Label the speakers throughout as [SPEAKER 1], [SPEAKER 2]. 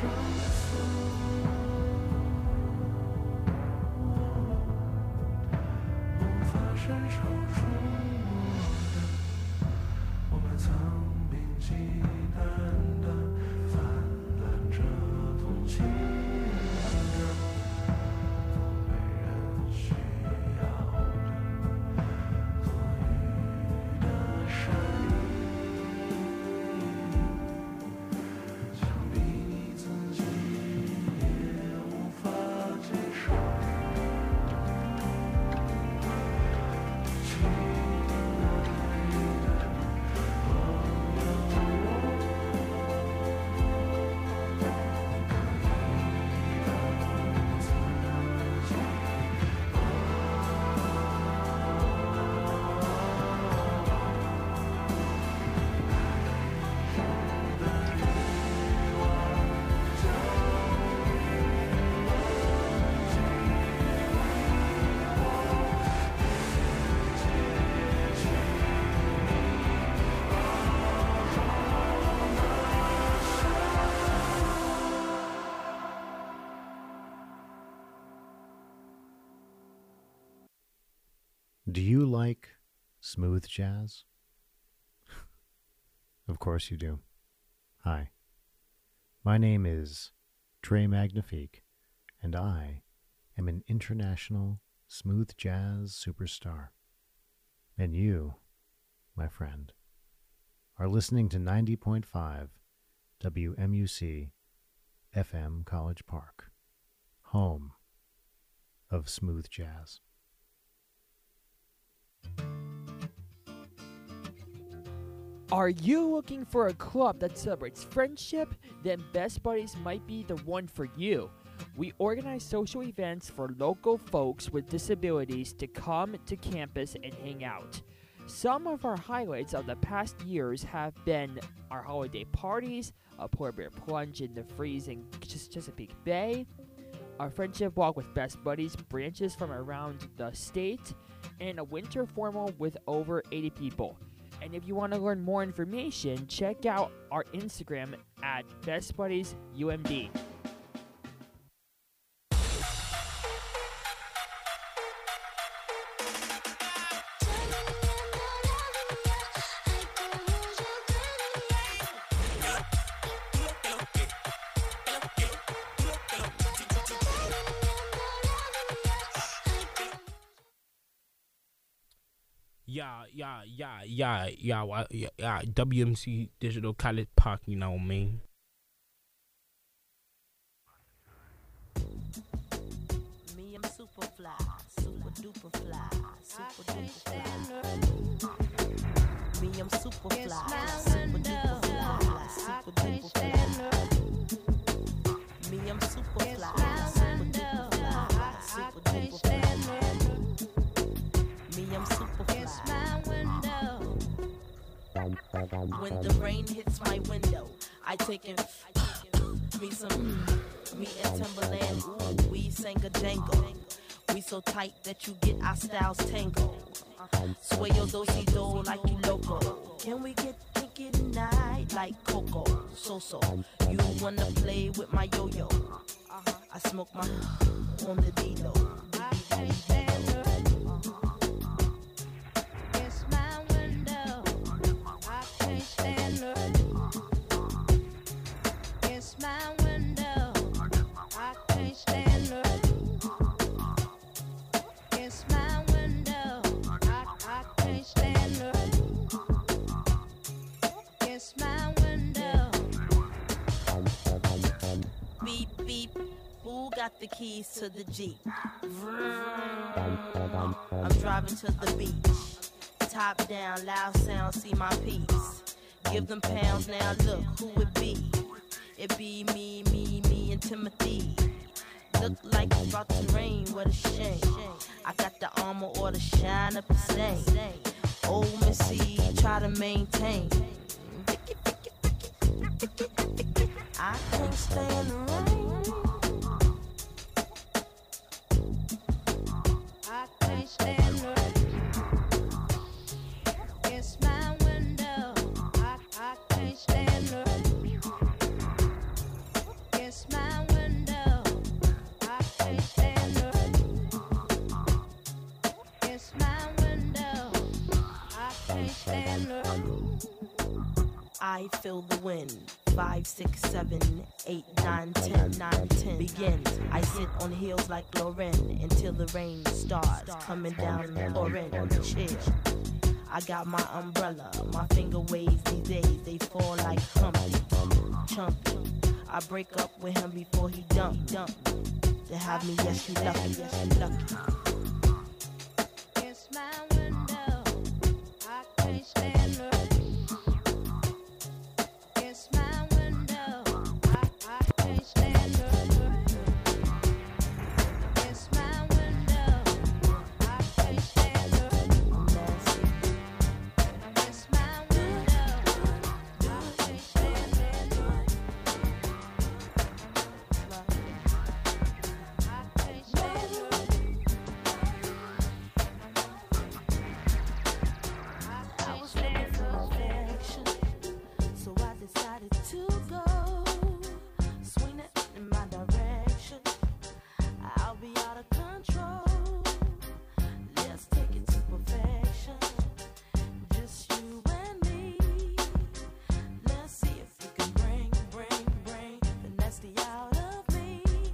[SPEAKER 1] Do you like smooth jazz? Of course you do. Hi, my name is Trey Magnifique, and I am an international smooth jazz superstar. And you, my friend, are listening to 90.5 WMUC FM College Park, home of smooth jazz.
[SPEAKER 2] Are you looking for a club that celebrates friendship? Then Best Buddies might be the one for you. We organize social events for local folks with disabilities to come to campus and hang out. Some of our highlights of the past years have been our holiday parties, a polar bear plunge in the freezing Chesapeake Bay, our friendship walk with Best Buddies branches from around the state, and a winter formal with over 80 people. And if you want to learn more information, check out our Instagram at BestBuddiesUMD.
[SPEAKER 3] Yeah, WMC Digital College Park, you know what I mean?
[SPEAKER 4] Me, I'm super fly, super duper fly, super duper fly. Me, I'm super fly, super duper fly, super duper fly. Me, I'm super fly, super duper fly, super duper fly. Me, I'm super fly. When the rain hits my window, I take in me and Timberland. Ooh, we sang a jangle. We so tight that you get our styles tangled. Sway your do-si-do like you loco. Can we get kinky tonight like Coco? So, you wanna play with my yo-yo? I smoke my on the D-Lo. Got the keys to the Jeep. I'm driving to the beach. Top down, loud sound, see my piece. Give them pounds now, look who it be. It be me, and Timothy. Look like it's about to rain, what a shame. I got the armor or the shine up the same. Old Missy, try to maintain. I can't stand the rain. I can't stand the rain. It's my window. I can't stand the rain. It's I feel the wind. 5, 6, 7, 8, 9, 10, 9, 10 begins. I sit on heels like Lauren until the rain starts coming down and pouring. Chill. I got my umbrella, my finger waves these days, they fall like Humpty, Chumpy. I break up with him before he dump. To have me, yes, he lucky.
[SPEAKER 5] It's my window, I can't stand her. It's my window, I can't stand her. It's my window, I can't stand her. It's my window, I can't stand her. I can't stand her.
[SPEAKER 4] I was looking for affection, so I decided to go. Swing it in my direction, I'll be out of control. Let's take it to perfection, just you and me. Let's see if you can bring the nasty out of me.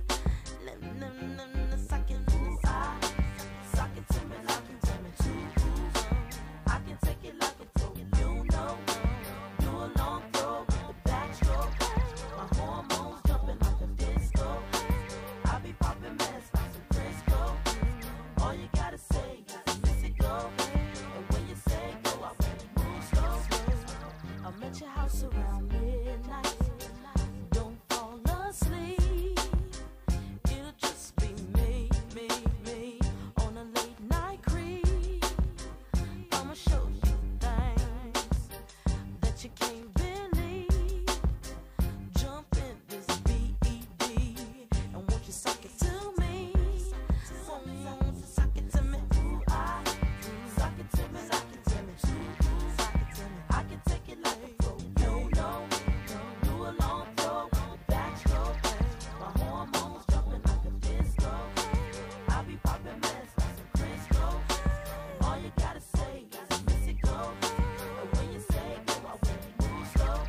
[SPEAKER 4] Suck it, suck it to me like you tell me to. I can take it like a pro, you know. Do a long throw with the backstroke. My hormones jumping like a disco. I be popping mess like some Frisco. All you gotta say is miss it go. And when you say go, I won't move slow. I'm at your house around midnight. Don't fall asleep. It'll just be me on a late night creep. I'ma show you things that you can't believe. Jump in this BED and won't you suck it to me? Suck it to me. Ooh, suck it to me. Suck it to me. I can take it like a pro. You know. Do a long throw with the backstroke. My hormones jumping like a disco. I be popping mess like some Crisco. All you gotta say is miss it go. And when you say go, I won't move slow.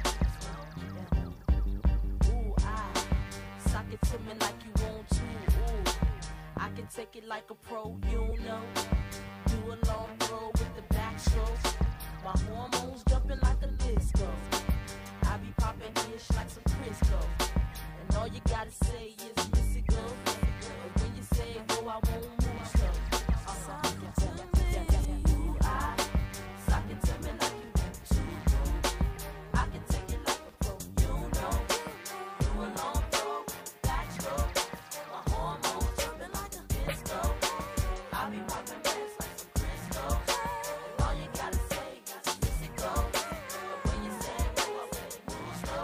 [SPEAKER 4] Ooh, suck it to me like you want to. Ooh, I can take it like a pro, you know. Do a long throw with the backstroke. My hormones jumping like a disco. I be popping ish like some Crisco. And all you gotta say is miss it go. And when you say go, I won't move slow. Suck it to me. Ooh, suck it to me like you want to. I can take it like a pro, you know. Do a long throw, backstroke. My hormones jumping like a disco. I be popping mess like some Crisco. And all you gotta say is miss it go. And when you say go, I won't move slow.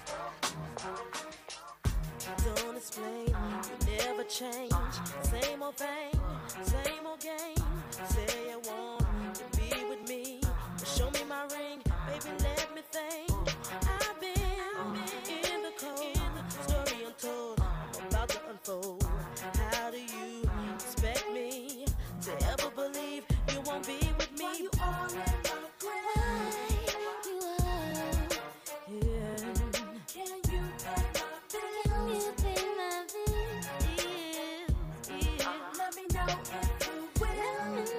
[SPEAKER 4] Don't explain, you never change. Same old thing, same old game. Say you want to be with me, but show me my ring, baby, let me think. I've been in the cold, story untold, I'm about to unfold. How do you expect me to ever believe you won't be with me? You all in my yeah. Can you pay my bills? Let me know if you will.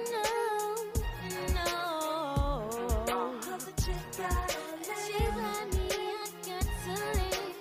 [SPEAKER 4] No. 'Cause the chick got me, I got to leave.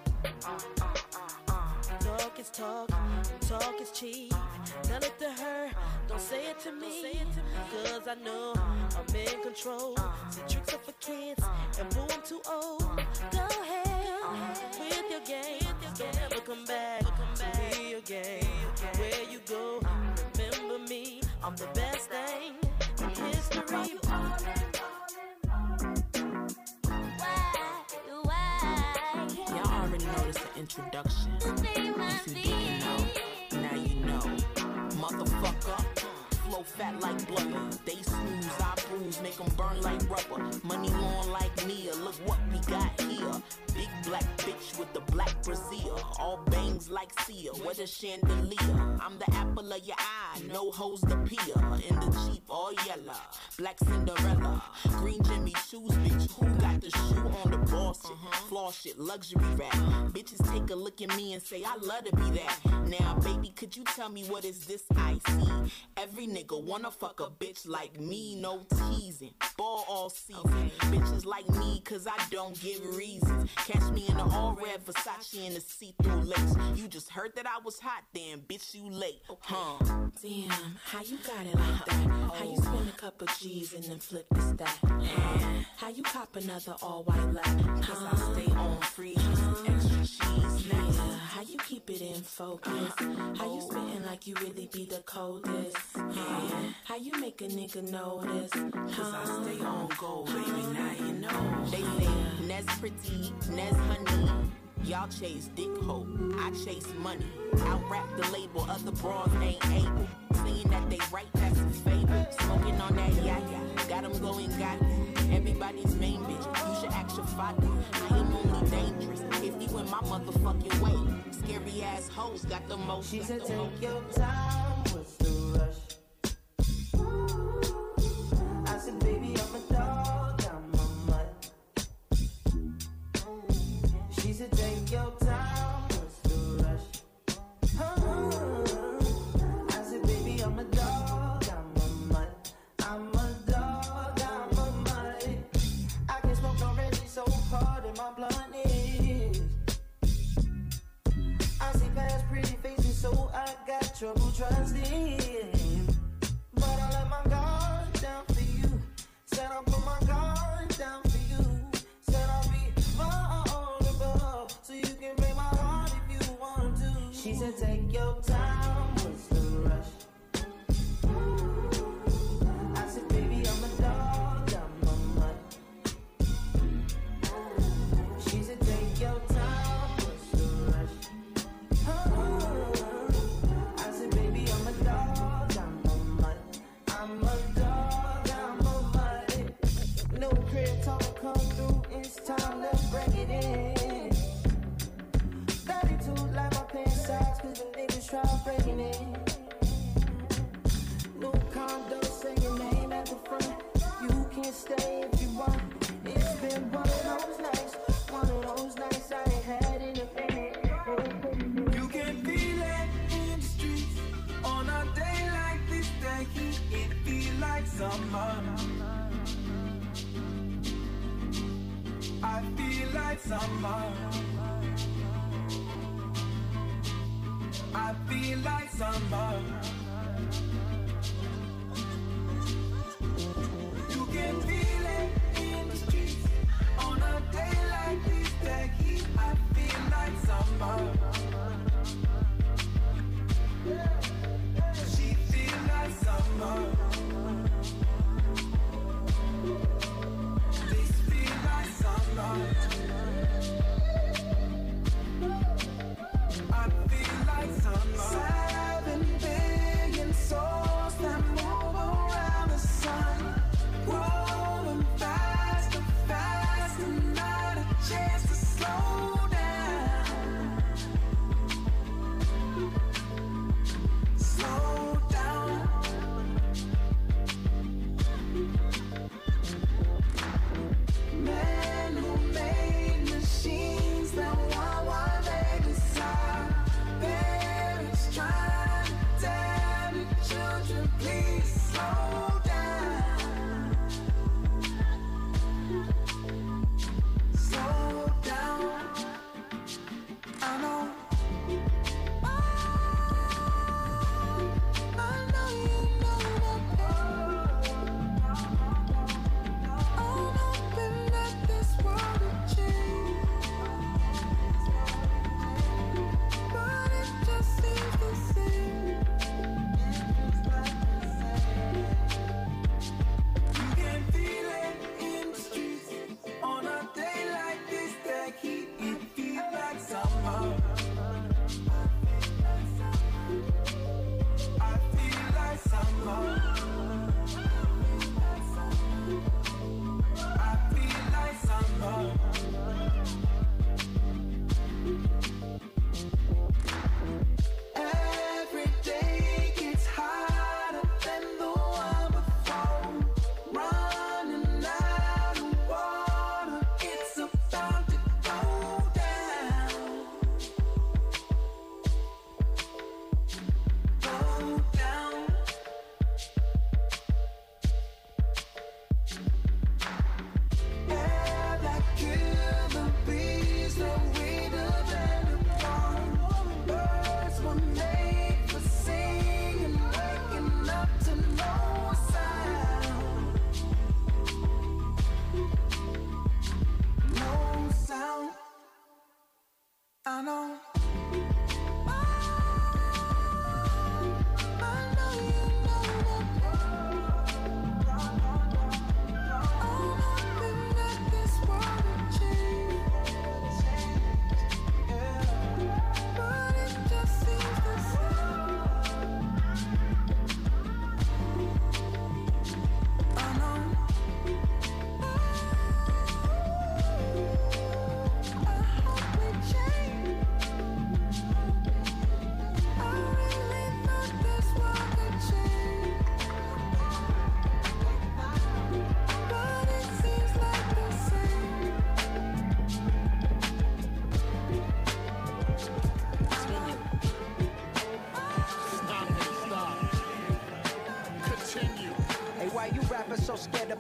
[SPEAKER 4] Talk is talk, talk is cheap. Tell it to her, don't say it to me. 'Cause I know I'm in control. See, tricks are for kids, and boo, I'm too old. Go ahead with your game. Don't ever come back to me again. Where you go, remember me. I'm the best thing in history.
[SPEAKER 6] Y'all already know this the introduction. If you didn't know, now you know. Motherfucker, flow fat like blubber. They snooze, I bruise, make them burn like rubber. Money long like Nia, look what we got here. Big black bitch with the black brassiere. all bangs like Sia, with a chandelier. I'm the apple of your eye, no hoes the peer. In the Jeep, all yellow, black Cinderella, green Jimmy shoes, bitch. Who got the shoe on the boss shit? Floor shit, luxury rap. Bitches take a look at me and say, I love to be that. Now, baby, could you tell me what is this I see? Every nigga wanna fuck a bitch like me, no teasing. Ball all season. Bitches like me, cause I don't give reasons. Catch me in the all red Versace in the see-through lace. You just heard that I was hot, damn, bitch, you late. Huh?
[SPEAKER 4] Damn, how you got it like that? How you spend a couple G's and then flip the stack? How you cop another all-white lap?
[SPEAKER 6] Cause I stay on free, extra cheese.
[SPEAKER 4] Yeah, how you keep it in focus? How you spitting like you really be the coldest? Yeah, how you make a nigga notice?
[SPEAKER 6] Cause I stay on gold, baby, now you know. They say Nez pretty, Nez honey. Y'all chase dick hope, I chase money. I rap the label, other bras ain't able. Saying that they right, that's a fable. Smoking on that yaya, got them going gaga. Everybody's main bitch, you should ask your father. I am only dangerous if you in my motherfucking way. Scary ass hoes got the most.
[SPEAKER 7] She said take your time, what's the rush? I said baby I'm a dog, I'm a mutt. She said take your time, what's the rush? I said baby I'm a dog, I'm a mutt. I'm a dog, I'm a mutt. I can smoke already, so hard in my blunt is. I see past pretty faces, so I got trouble trusting. But I let my guard down for you. Said I'll put my guard down for you. Said I'll be vulnerable, so you can break my heart if you want to. She said take your time, what's the rush? I said baby I'm a dog, I'm a mutt. She said take your time, what's the rush? I said baby I'm a dog, I'm a mutt. I'm a dog, I'm a mutt. No crib talk come through, it's time to break it in. 32 like my pants size, cause the niggas try breaking it. New condo, say your name at the front. You can stay if you want. It's been one of those nights, I ain't had in a minute.
[SPEAKER 8] You can feel it in the streets on a day like this. The heat, it feel like summer. I feel like summer. I feel like summer. You can feel it in the streets on a day like this. The heat, I feel like summer. She feel like summer. This feel like summer. I feel like summer. 7 days.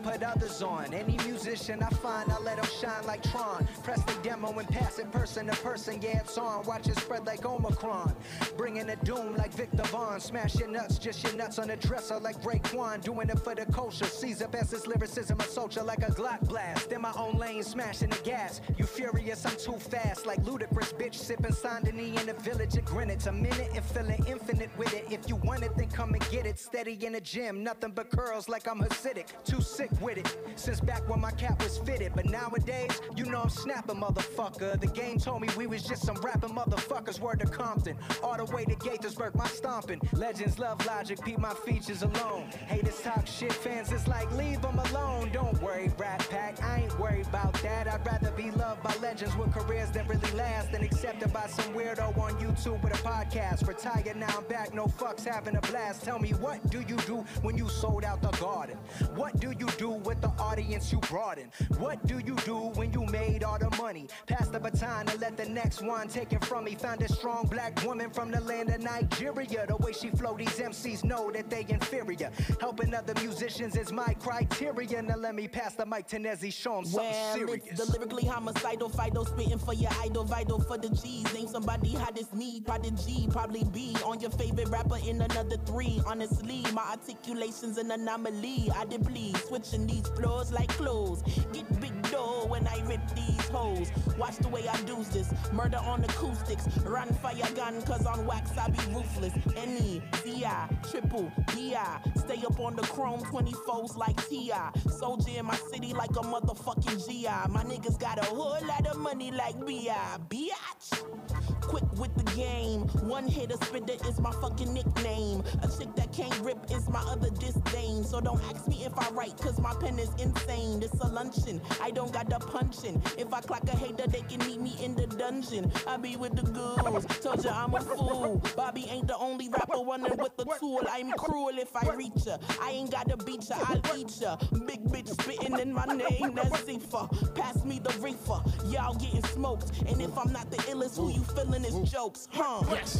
[SPEAKER 9] put others on. Any musician I find, I let them shine like Tron. Press the demo and pass it person to person, yeah, it's on. Watch it spread like Omicron. Bringing the doom like Victor Vaughn. Smash your nuts, just your nuts on the dresser like Raekwon. Doing it for the culture. Caesar best his lyricism, a soldier like a Glock blast. In my own lane, smashing the gas. You furious, I'm too fast. Like Ludacris, bitch, sipping Sandini in the village of Greenwich. A minute and feeling infinite with it. If you want it, then come and get it. Steady in the gym, nothing but curls like I'm Hasidic. Too sick with it, since back when my cap was fitted. But nowadays, you know I'm snapping, motherfucker. The game told me we was just some rapping motherfuckers. Word to Compton, all the way to Gaithersburg, my stomping. Legends love Logic, peep my features alone. Haters talk shit, fans is like, leave them alone. Don't worry, Rat Pack, I ain't worried about that. I'd rather be loved by legends with careers that really last than accepted by some weirdo on YouTube with a podcast. Retired, now I'm back, no fucks, having a blast. Tell me, what do you do when you sold out the garden? What do you do with the audience you brought in? What do you do when you made all the money? Pass the baton and let the next one take it from me. Found a strong black woman from the land of Nigeria. The way she flow, these MCs know that they inferior. Helping other musicians is my criteria. Now let me pass the mic to Nezzy, show him something serious.
[SPEAKER 6] It's the lyrically homicidal, Fido spitting for your idol, vital for the G's. Name somebody hot as me, Prodigy, probably be on your favorite rapper in another 3. Honestly, my articulation's an anomaly. I did bleed, switching these floors like clothes. Get big dough when I rip these hoes. Watch the way I do this, murder on acoustics. Run fire gun, cause on wax I be ruthless. N-E-Z-I, triple D-I. Stay up on the chrome 24s like T.I. Soldier in my city like a motherfucking G.I. My niggas got a whole lot of money like B.I. Biatch. Quick with the game, one hitter spitter is my fucking nickname. A chick that can't rip is my other disdain. So don't ask me if I write, cause my pen is insane. It's a luncheon, I don't got the punching. If I clock a hater, they can meet me in the dungeon. I be with the ghouls, told ya I'm a fool. Bobby ain't the only rapper running with the tool. I'm cruel if I reach ya. I ain't gotta beat ya, I'll eat ya. Big bitch spitting in my name, that's Zifa. Pass me the reefer, y'all getting smoked. And if I'm not the illest, who you feeling is jokes, huh?
[SPEAKER 3] Yes.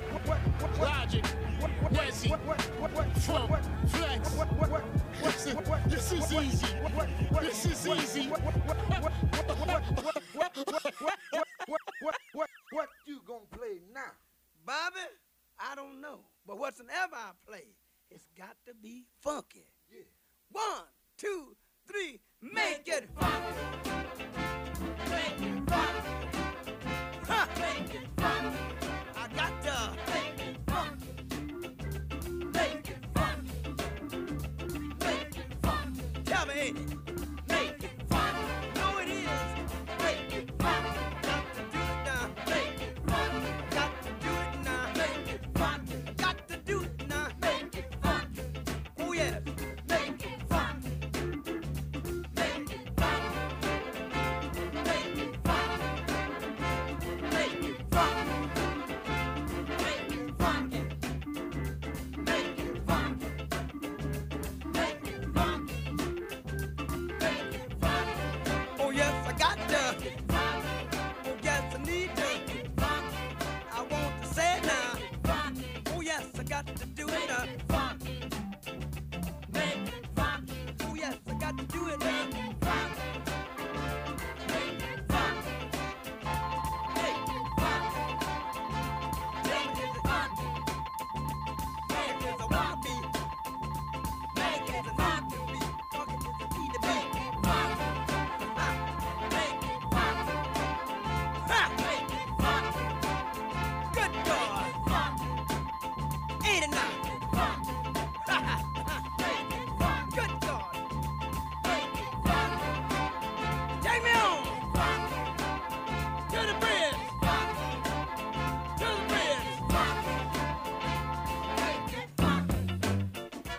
[SPEAKER 3] Logic. Nezzy. Funk. Flex. This is easy. This is easy.
[SPEAKER 8] What you gonna play now?
[SPEAKER 10] Bobby, I don't know. But whatsoever I play, it's got to be funky.
[SPEAKER 8] Yeah.
[SPEAKER 10] 1, 2, 3, make it funky. Make it funky. Ha! Make it funky. I got to make it funky. Make it funky. Make it funky. Tell me, ain't it? Make it funky. No, it is. Make it funky. Got to do it now. Make it funky. Got to do it now. Make it funky. Got to do it now. Make it funky. Oh yes. Make it funky. Make it funky. Make it funky. Make it funky. Make it funky. Make it funky. Make it funky. Make it funky. Oh yes, I got to. Oh yes, I need to. I want to say it now. Oh yes, I got to do it now. Oh yes, I got to do it now. Make it funky. Make it funky. Make it funky. Make it a wanna be. Make it a not to be. Funky is a key to make it funky. Ha! Make it funky. Ha! Make it funky. Good God. Ain't it not? Ha ha ha! Make it funky. Good God. Make it funky. Take me on. To the bridge. To the bridge. Make it funky.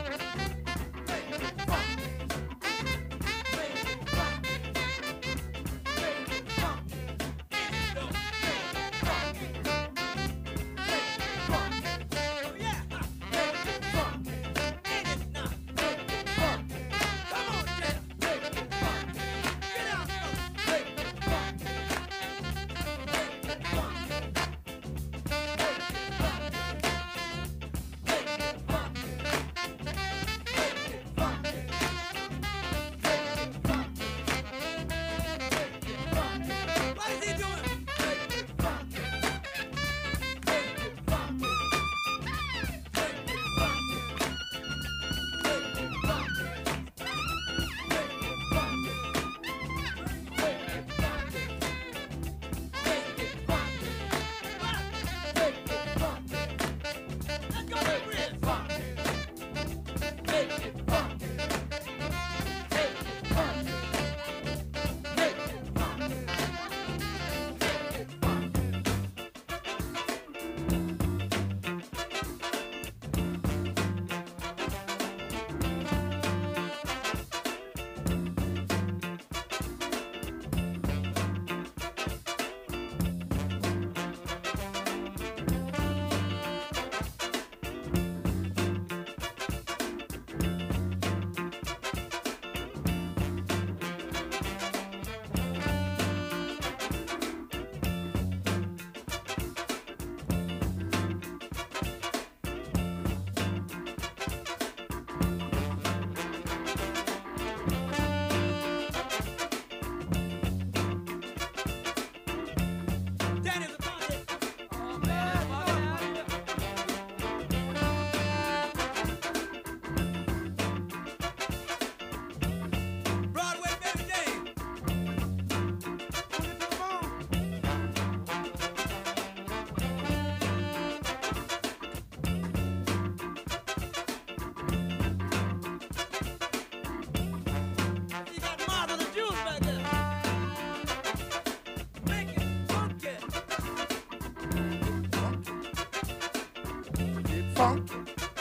[SPEAKER 11] funky.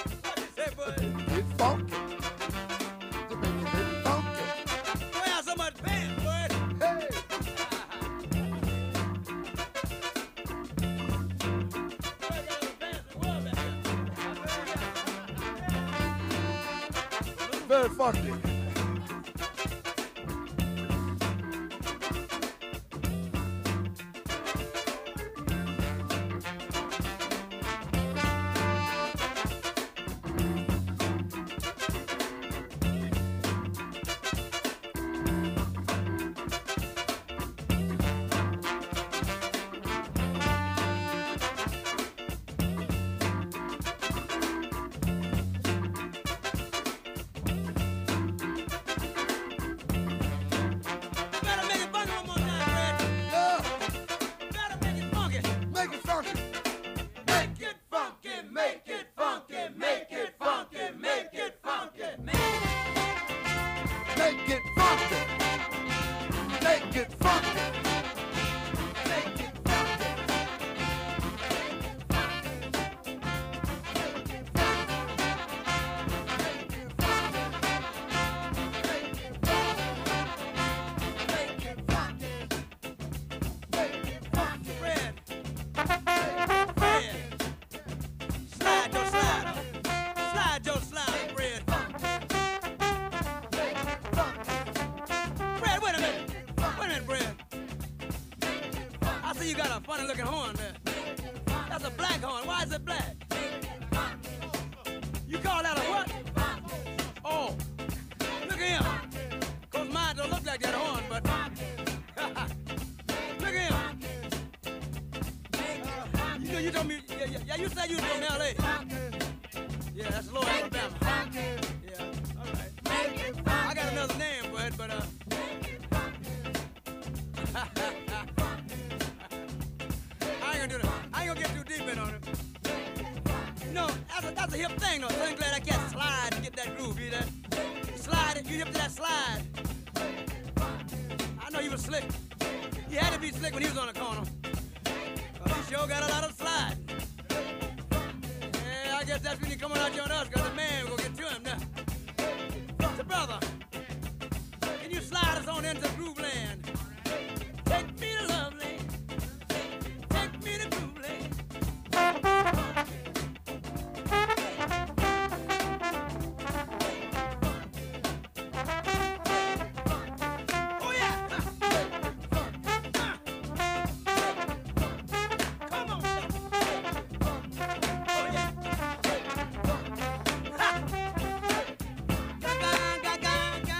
[SPEAKER 11] Get funky. The baby get funky.
[SPEAKER 10] Well, so much pants, boy.
[SPEAKER 11] Hey. Very funky. make it funky. Make it funky, make it funky, make it funky, make it funky. Make it funky. Make it funky. Make it
[SPEAKER 10] You got a funny looking horn there. That's a black horn. Why is it black? You call that a what? Oh, look at him. Cause mine don't look like that horn, but look at him. You told me, yeah, you said you was from L.A. Yeah, that's Lower Alabama. Yeah, all right. I got another name for it, but I ain't gonna do that. I ain't gonna get too deep in on it. No, that's a hip thing though. So I'm glad I can't slide to get that groove, you that? Slide it, you hip to that slide. I know you was slick. He had to be slick when he was on the corner. He sure got a lot of slide. Yeah, I guess that's when you come on out here on us, cause the man will get to him now. So brother, can you slide us on into Groove Land? Take me to Love Land. Take me to Groove Land. Oh yeah. Come on. Oh yeah. Ha. Ga ga ga ga.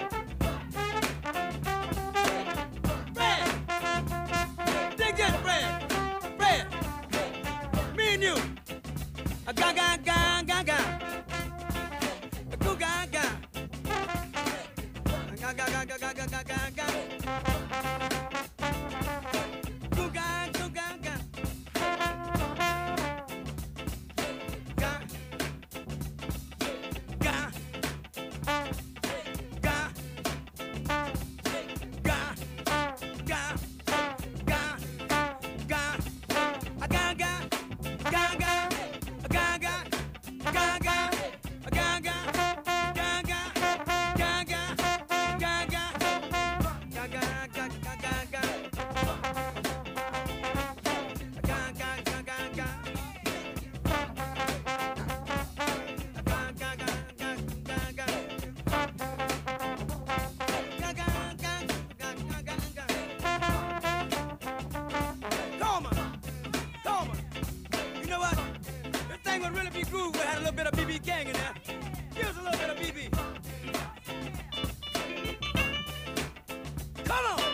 [SPEAKER 10] Fred. Dig this, Fred. Fred. Me and you. A ga ga ga ga ga. A goo ga ga. Ga ga ga ga ga ga ga ga ga. Goo ga goo ga ga. Ga. Ga. Ga. Ga. Ga. Ga. Ga. A ga ga. Ga ga. A ga ga. Ga ga. A ga ga. Ga ga. Ga ga. Ga ga. Ga ga ga ga ga ga. Ga ga ga ga ga. Ga ga ga ga ga ga. Ga ga ga ga ga ga. Come on. Come on. You know what? This thing would really be groove if it had a little bit of BB Gang in there. Give us a little bit of BB. Come on.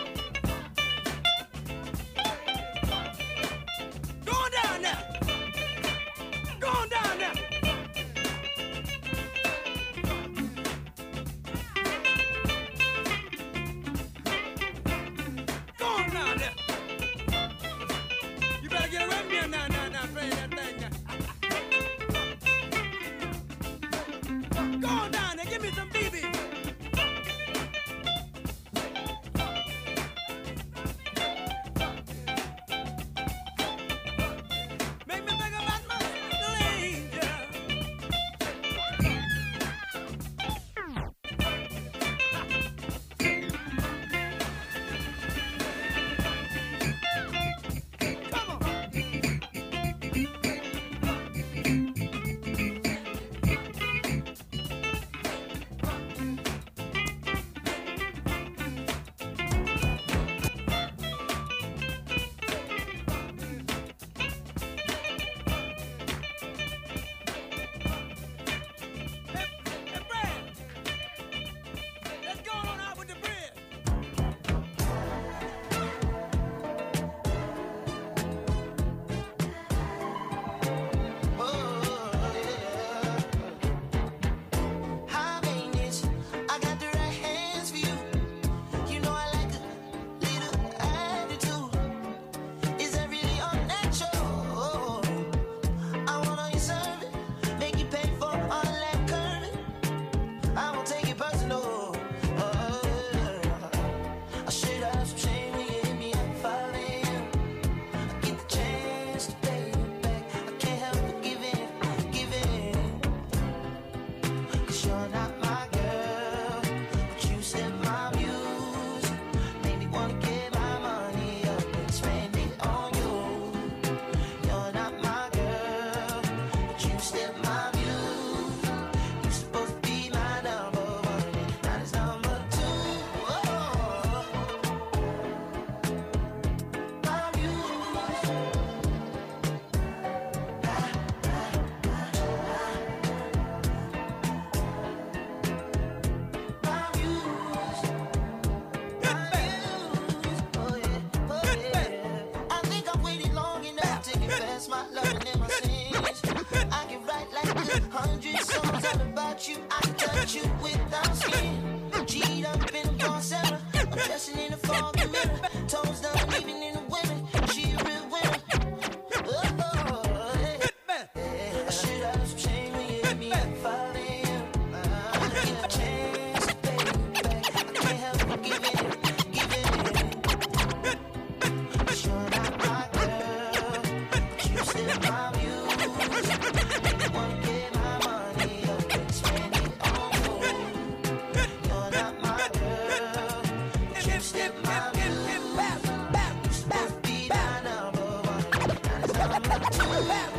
[SPEAKER 10] Going down there. Going down there. Going down there. You better get away from here now, playing that thing now. Going down there. Give
[SPEAKER 12] confess my learning and my sins. I can write like 100 songs all about you. I can touch you without skin. G'd up in a Barcelona, I'm dressing in a foggy mirror. Toes down even in the women. She a real winner. I should have some shame when you hit me at 5 a.m. I get a chance, baby, back. I can't help but giving it. Sure not my girl, but you still my muse. You wanna get my money up and spend it on food. You're not my girl, but you still my muse. You supposed to be my number one, and it's number two.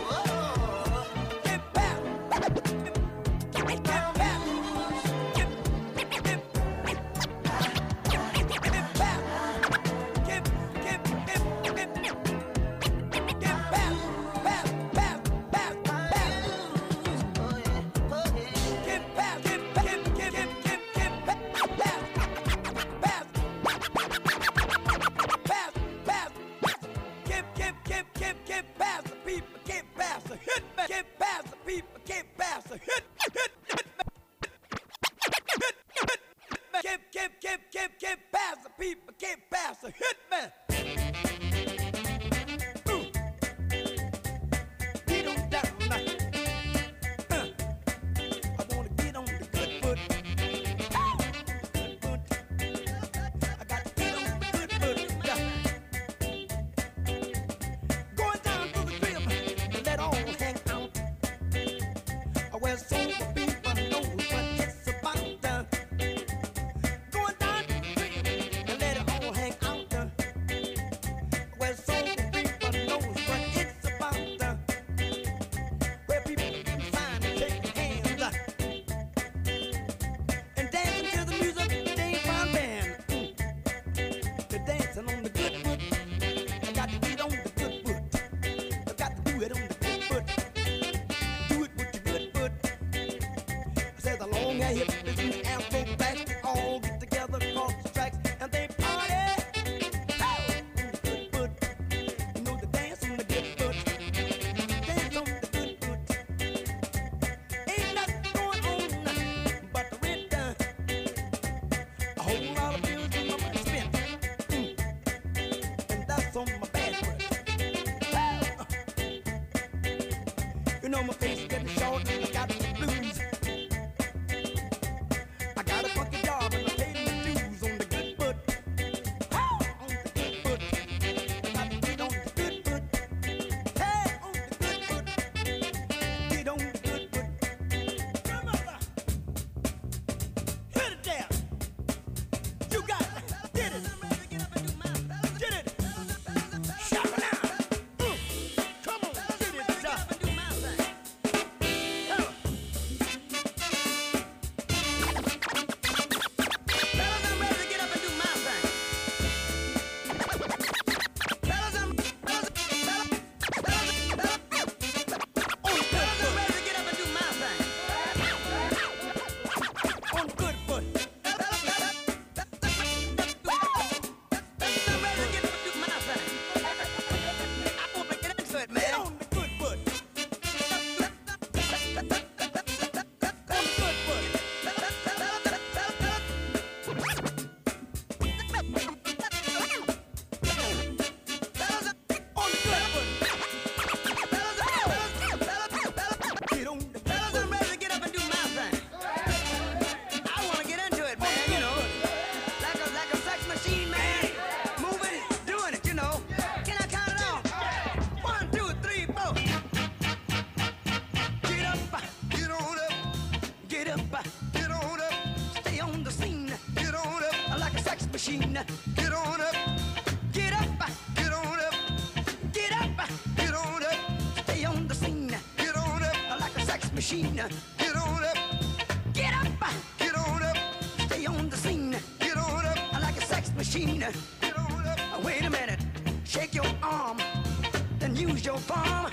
[SPEAKER 10] Machine. Get on up, get up, get on up, get up, get on up, stay on the scene. Get on up like a sex machine. Get on up, get up, get on up, stay on the scene. Get on up like a sex machine. Get on up. Wait a minute, shake your arm, then use your palm.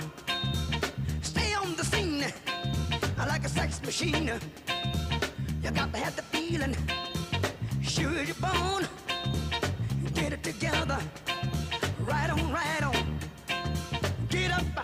[SPEAKER 10] Stay on the scene like a sex machine. You got to have the feeling. Sure your bone, get it together, right on, right on. Get up,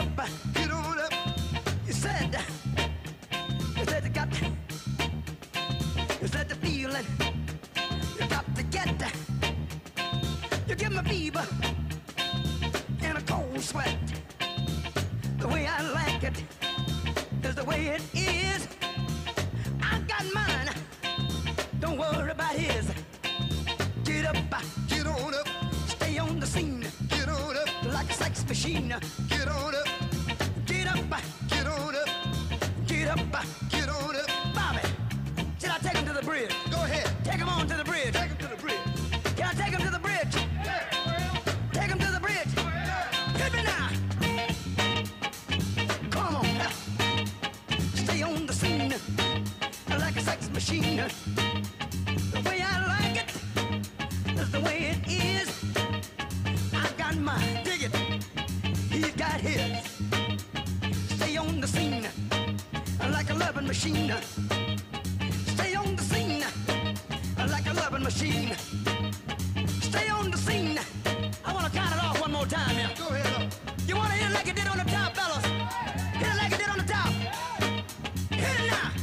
[SPEAKER 10] get on up. You said you got, you said the feeling, you got to get. You give me fever and a cold sweat. The way I like it is the way it is. I got mine, don't worry about his. Get up, get on up, stay on the scene. Get on up, like a sex machine. Get on up, get up, get on up, get up, get on up. Bobby, should I take him to the bridge? Go ahead, take him on to the bridge. Take him to the bridge. Can I take him to the bridge? Yeah. Take him to the bridge. Yeah. Hit me now. Come on, stay on the scene like a sex machine. The way I like it is the way it is. I got mine, dig it. He's got his. Stay on the scene like a loving machine. Stay on the scene like a loving machine. Stay on the scene. I want to count it off one more time here. Go ahead. You want to hit it like it did on the top, fellas? Hit it like it did on the top. Hit it now.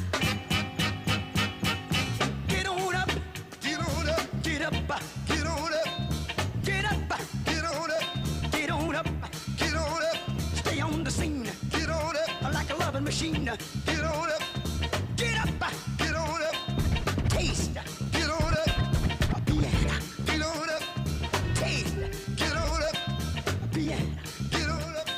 [SPEAKER 10] Get on up. Get on up. Get up. Get on up. Get up. Get on up. Get on up. Get on up. Stay on the scene. Get on up. Like a loving machine. Get on up. Get up. Get on up. Taste. Get on up. Piano. Get on up. Taste. Get on up. Piano. Get on up.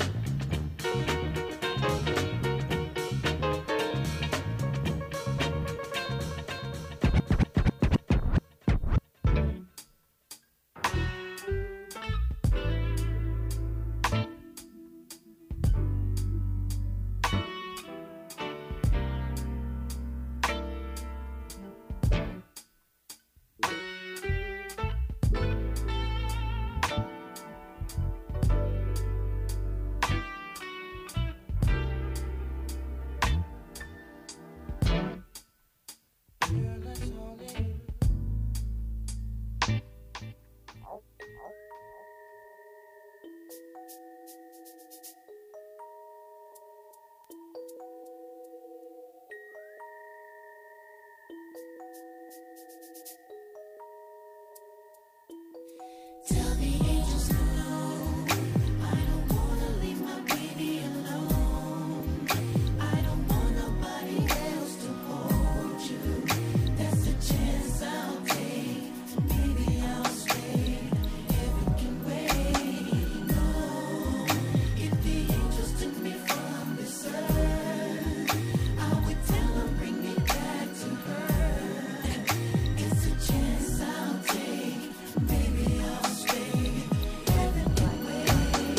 [SPEAKER 13] Tell the angels no, I don't wanna leave my baby alone. I don't want nobody else to hold you. That's the chance I'll take. Maybe I'll stay. Heaven can wait. No, if the angels took me from this earth, I would tell them bring me back to her. It's a chance I'll take. Maybe I'll stay. Heaven can wait.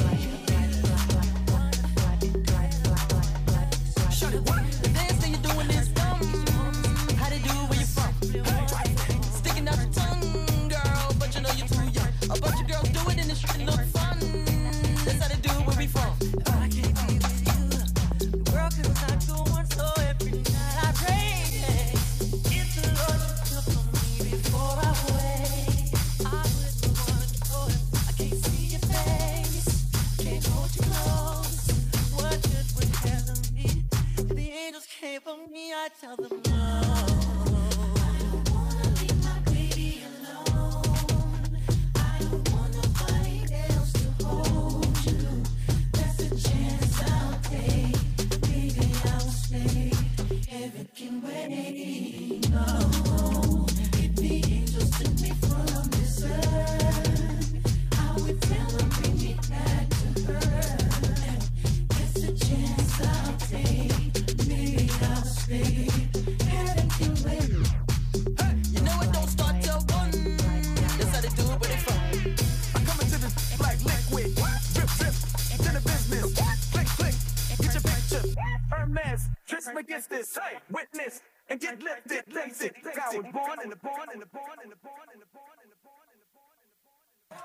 [SPEAKER 6] Shorty, what? The dance that you're doing is dumb. How they do where you from? Sticking out your tongue, girl, but you know you're too young. A bunch of girls do it and it's look fun. That's how they do where we from. I can't be with you. The world could not go on, so every night I pray. If the Lord should look on me before I wake, I wouldn't want to go. I can't see your face, can't hold you close. What good would heaven be? If the angels came for me, I tell them no. I don't wanna leave my baby alone. I don't want nobody else to hold you. That's a chance I'll take. Maybe I'll stay. Heaven can wait. No, if the angels took me from this earth, I would tell them bring me back to her. It's a chance I'll take. Maybe I'll stay. Heaven can wait. Hey, you know it don't start till one. That's how they do it where they from.
[SPEAKER 11] I'm coming to this like liquid. Drip, drip, to the business. Click, click, get your picture. Hermes, Tristan gets this. Hey, witness, and get lifted. Lace it. I was born in the born in the born in the born in the born in the born in the born in the born.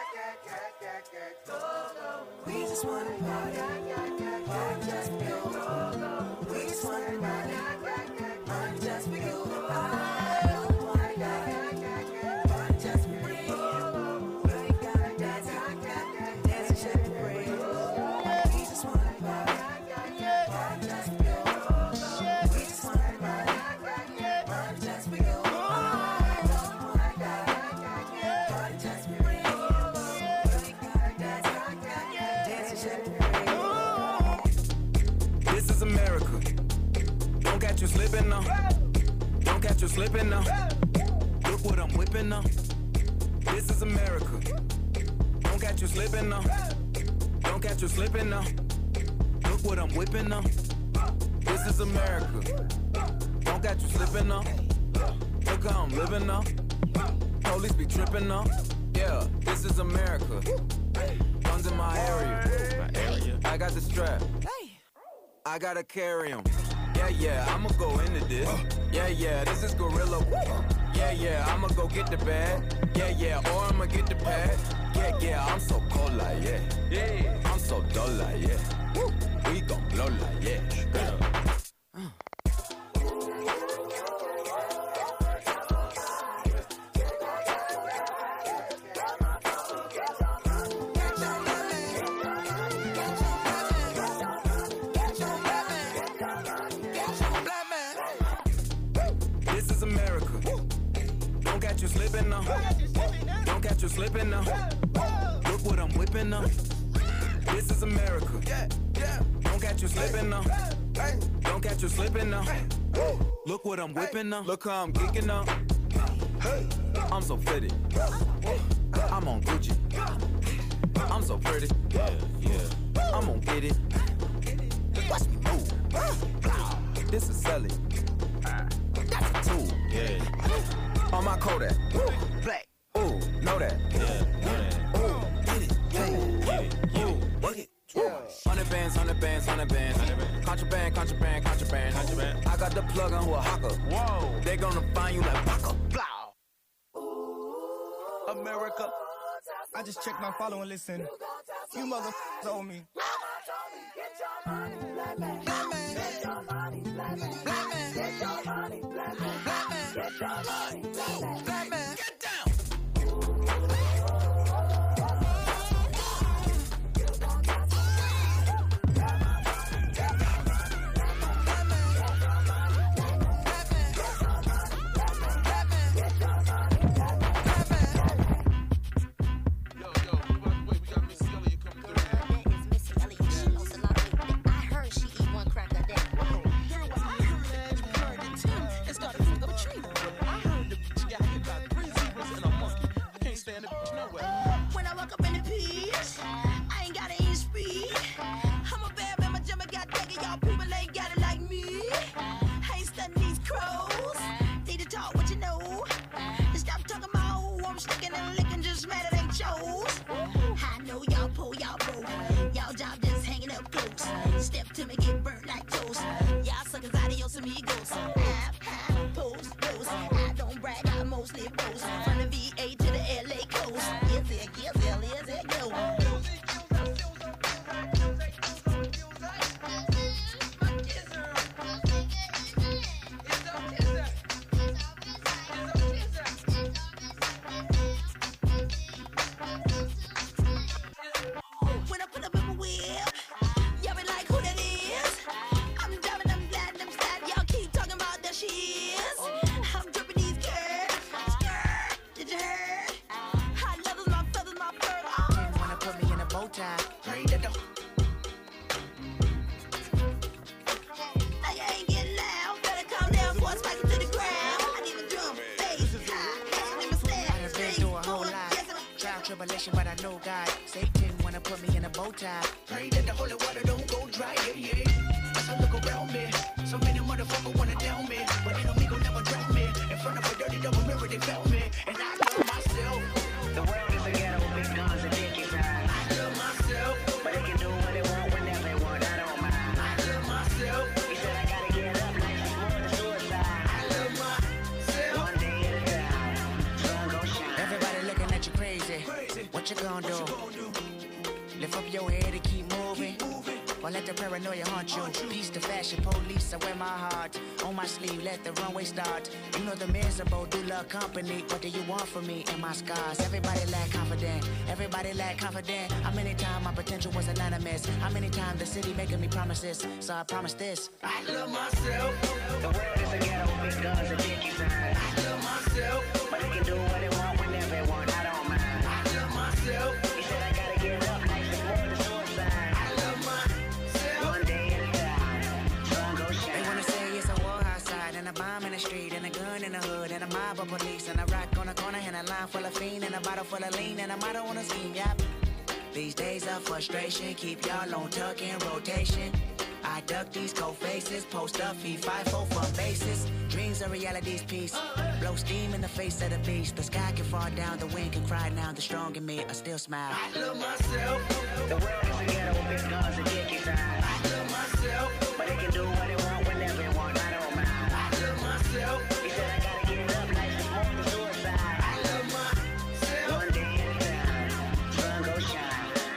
[SPEAKER 7] We just wanna party, just go.
[SPEAKER 11] America. Don't catch you slipping now. Don't catch you slipping now. Look what I'm whipping now. This is America. Don't catch you slipping now. Don't catch you slipping now. Look what I'm whipping now. This is America. Don't catch you slipping now. Look how I'm living now. Police be tripping now. Yeah, this is America. Guns in my area. I got the strap. I gotta carry 'em. Yeah, I'ma go into this. Yeah, this is gorilla. Yeah, I'ma go get the bag. Yeah, or I'ma get the pad. Yeah, I'm so cold like yeah. I'm so dull like yeah. We gon' blow like yeah. This is America. Don't catch you slipping now. Don't catch you slipping now. Look what I'm whipping now. This is America. Don't catch you slipping now. Don't catch you slipping now. Look what I'm whipping now. Look how I'm kicking now. I'm so pretty. I'm on Gucci. I'm so pretty. Yeah. I'm gonna get it. Watch me move. This is Sally. That's a tool. Yeah. On my Kodak. Black. Ooh, know that. Yeah. Ooh, get it. Yeah. Ooh, work it. 100 bands, 100 bands, 100 bands. Contraband. I got the plug on who a hawker. Whoa. They gonna find you like Baka.
[SPEAKER 14] America. I just checked my follow and listen. You motherfuckers owe me.
[SPEAKER 11] Get down.
[SPEAKER 4] When I walk up in the piece, I ain't gotta eat speed. I'm a bad man, my jumper got dagger, y'all people ain't got it like me. I ain't studying these crows. Need to talk what you know. And stop talking about who I'm sticking and licking, just mad it ain't chose. I know y'all pull, y'all broke. Y'all job just hanging up close. Step to me, get burnt like toast. Y'all suckers adios amigos. Pose. I don't brag, I mostly boast. From the VA to the LA coast. Is it go? When I put up in my whip, y'all be like, who that is? I'm driving, I'm glad, I'm sad. Y'all keep talking about that she is. I'm dripping these curves. Did you hear? High levels, my feathers, my fur.
[SPEAKER 15] Didn't wanna put me in a bow tie. Read the door.
[SPEAKER 4] Like I ain't getting loud. Better calm down before I spike it to the ground. I need a drum, bass, high, need my step.
[SPEAKER 15] I done been through a whole lot. Trial, tribulation, but I know God. Satan wanna put me in a bow tie.
[SPEAKER 16] Pray that the holy water don't go dry, yeah. As I look around me, so many motherfuckers wanna down me, but enemy gon' never drown me. In front of a dirty double mirror, they found me, and I love myself. The world is a ghetto, big guns and dick inside. I love myself, but they can do what they want whenever they want. I don't mind. I love myself. He said I gotta get up, like it's more than suicide. I love myself. One day at a time, sun gon' shine.
[SPEAKER 15] Everybody looking at you crazy. What you gonna do? Lift up your head and keep moving. Or let the paranoia haunt you. Peace to fashion police, I wear my heart on my sleeve, let the runway start. You know the miserable do love company. What do you want from me and my scars? Everybody lack confident. How many times my potential was anonymous? How many times the city making me promises? So I promise this.
[SPEAKER 16] I love myself. The world is a ghetto, big guns and dick inside. I love myself, but they can do what they want whenever they want. I don't mind. I love myself. He said I gotta get up, like it's more than suicide. I love myself. One day at a time,
[SPEAKER 15] for police. And I rock on a corner and a line full of fiend and a bottle full of lean and a motto on a scheme, yep. These days of frustration keep y'all on tuck in rotation. I duck these cold faces, post up, feed 5-4 for bases. Dreams are reality's piece. Blow steam in the face of the beast. The sky can fall down, the wind can cry now. The strong in me, I still smile.
[SPEAKER 16] I love myself. The world is a ghetto with guns and dick inside. I love myself. But they can do what they want whenever they want. I don't mind. I love myself. He said I gotta get it up like it's more than suicide. I love myself. One day at a time, sun go shine.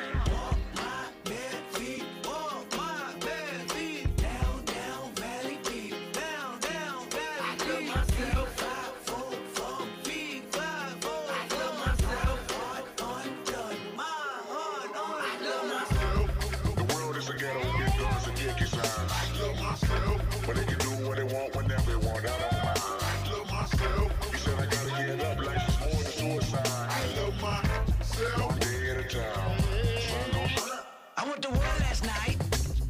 [SPEAKER 17] But they can do what they want whenever they want. I don't mind. I love myself. He said I gotta get up like it's more than suicide. I love myself. One day at a time.
[SPEAKER 16] I went to war last night.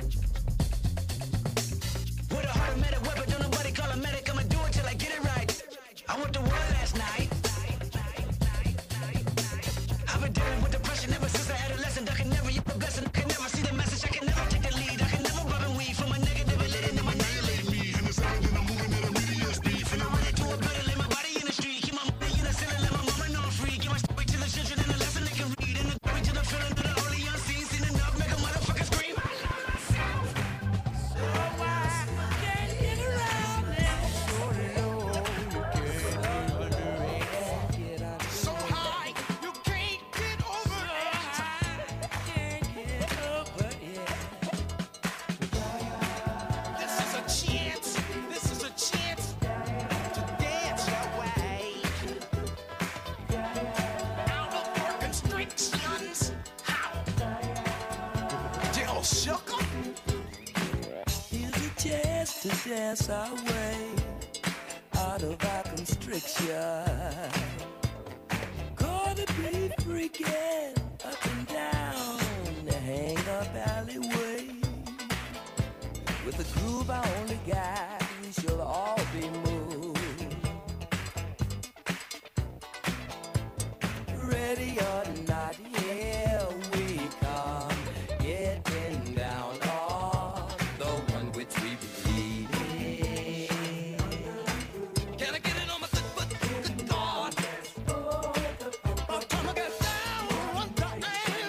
[SPEAKER 16] With a heart of medic weapon, don't nobody call a medic. I'ma do it till I get it right. I went to war last night. I've been dealing with depression ever since I adolescent. I can never get the blessing. I can never see the message. I can never take the lead. I can never rub and weed from a negative and let it in my annihilate me. And it's out, then I'm moving at a medium speed. Finna run into a better, lay my body in the street. Keep my money in the ceiling, let my mama know I'm free. Give my story to the children and the lesson they can read. And the glory to the feeling of the holy unseen. Seen enough, make a motherfucker scream. So I can't get around it. So high, you can't get over it. Can't get over it. This is a chance. This is a chance to dance your way out of your constrictions. How? Jill shook 'em.
[SPEAKER 18] Here's a chance to dance our way out of our constriction. Gonna be freaking up and down the hang up alleyway. With a groove I only got, we shall all be moved. Ready or not, here we come, getting down on the one which we believe in.
[SPEAKER 16] Can I get it on my good God? I'm gonna get down one time.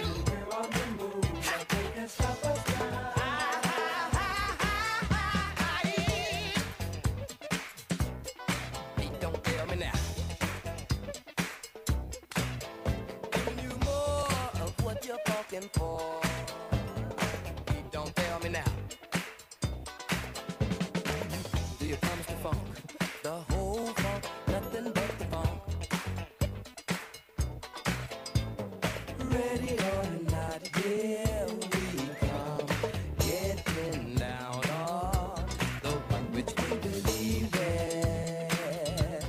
[SPEAKER 18] Hey, don't tell me now. Giving you more of what you're fucking for. Hey, don't tell me now. Do you promise the funk? The whole funk, nothing but the funk. Ready or not, here we come, getting down on the one which we believe in.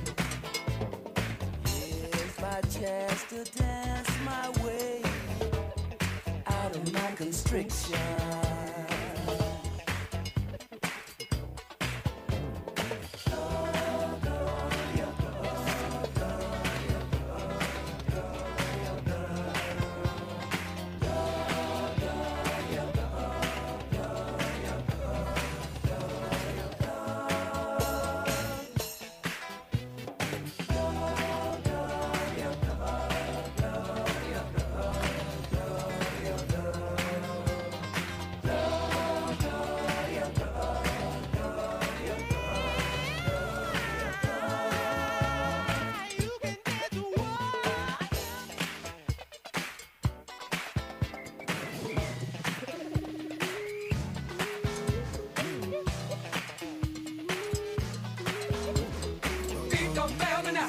[SPEAKER 18] Here's my chance to dance my way out of my constriction.
[SPEAKER 16] Don't tell me now.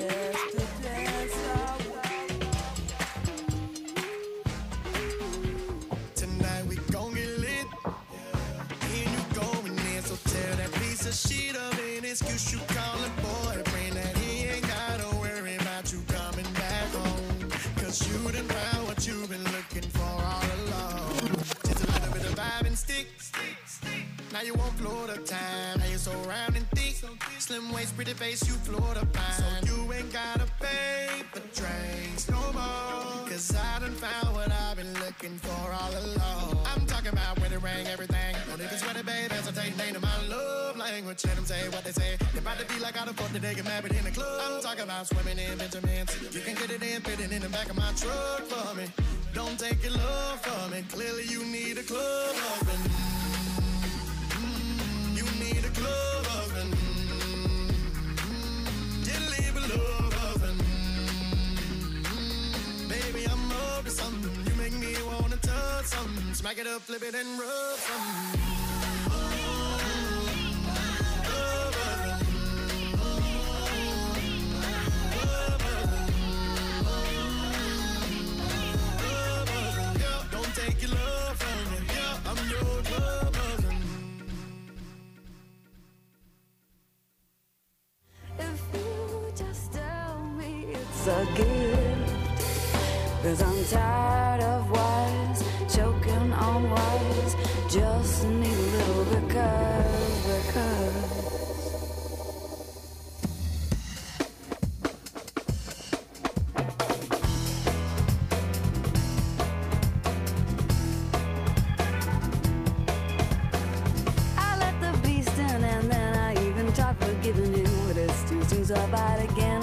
[SPEAKER 11] Tonight we gon' get lit. And you going in, so tell that piece of shit of an excuse you call a boyfriend that he ain't gotta worry about you coming back home. 'Cause you done found what you've been looking for all along. Just a little bit of vibe and stick.
[SPEAKER 19] Now you on Florida time. Now you so round and thick. Slim waist, pretty face, you Florida fine. So you ain't gotta pay for drinks no more. Cause I done found what I've been looking for all along. I'm talking about wedding ring, everything. Don't even sweat it, babe. Hesitate, name my love language. Let them say what they say. They about to be like out of fuck that they get married in the club. I'm talking about swimming in Benjamins. You can get it in, fit it in the back of my truck for me. Don't take your love from me. Clearly you need a club husband. You need a club husband. Just leave a love husband. Baby, I'm up to something. You make me wanna touch something. Smack it up, flip it and rub something. Take your love from me, yeah, I'm your club husband.
[SPEAKER 13] If you just tell me it's a gift, 'cause I'm tired of wise, choking on wise, just need a little because. Giving in what it's too soon, so I fight again.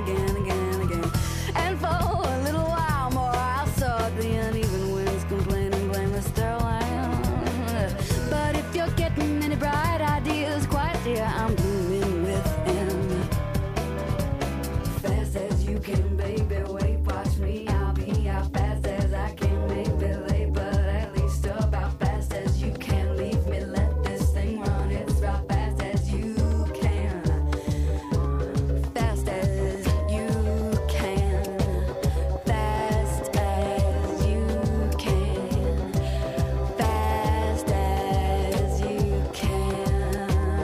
[SPEAKER 13] And for a little while more, I'll sort the uneven winds, complaining, blameless Sterling. But if you're getting any bright ideas, quite dear, I'm blooming with him. Fast as you can, baby, wait, watch me. I'll be out fast as I can, maybe late, but at least about fast as you can. Leave me, let this thing run, it's about fast as you can. Fast as you can, fast as you can, fast as you can.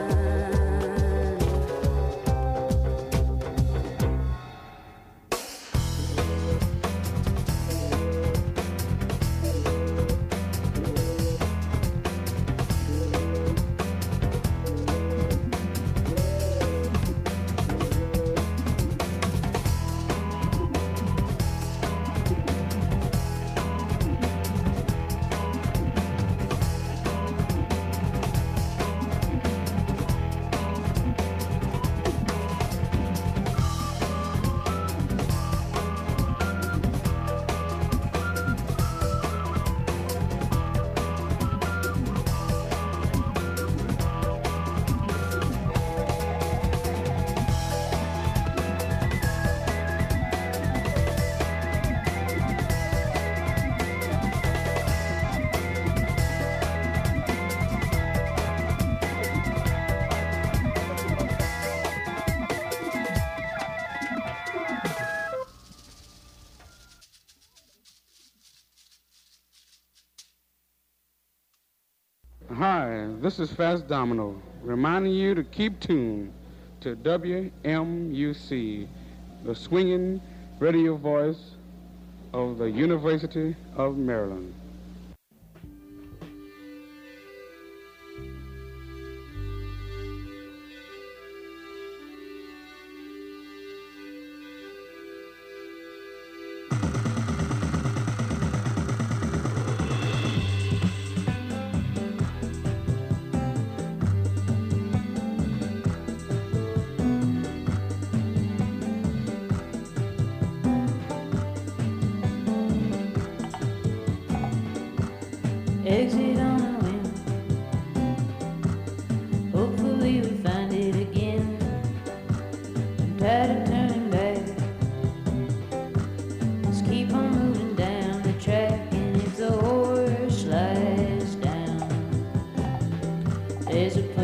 [SPEAKER 20] Hi, this is Fast Domino, reminding you to keep tuned to WMUC, the swinging radio voice of the University of Maryland.
[SPEAKER 21] Exit on a whim. Hopefully we find it again. I'm tired of turning back. Let's keep on moving down the track, and if the horse slides down, there's a